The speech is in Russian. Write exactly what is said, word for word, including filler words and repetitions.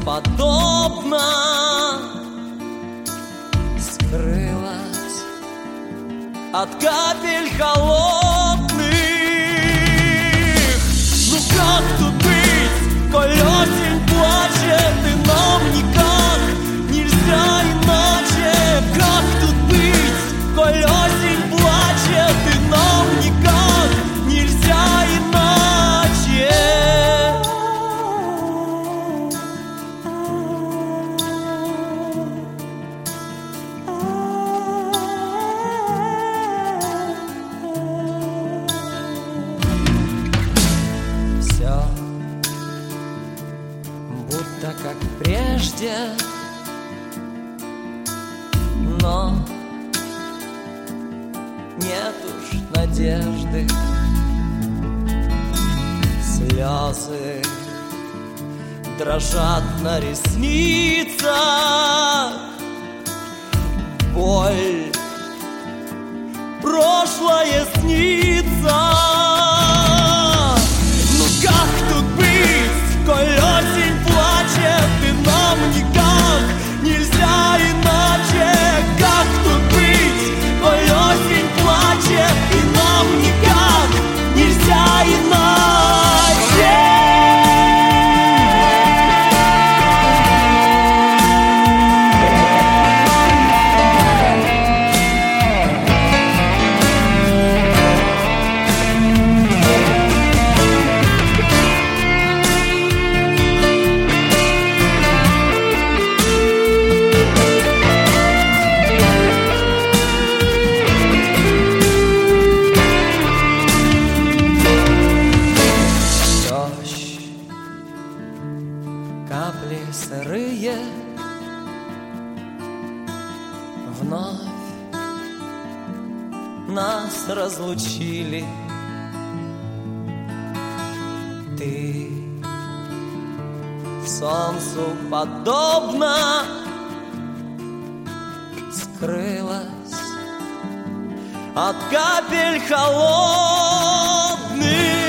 подобно скрылась от капель холодных. Ну как тут быть, коль осень плачет, и нам никак нельзя иначе? Как тут быть, коль осень плачет, и нам никак нельзя иначе? Все будто как прежде, но нет уж надежды. Слезы дрожат на ресницах, боль, прошлое снится. Ну как тут быть, коль осень плачет, и нам никак нельзя иначе? Как тут быть, коль осень плачет, и нам никак нельзя иначе? Капли сырые вновь нас разлучили. Ты солнцу подобно скрылась от капель холодных.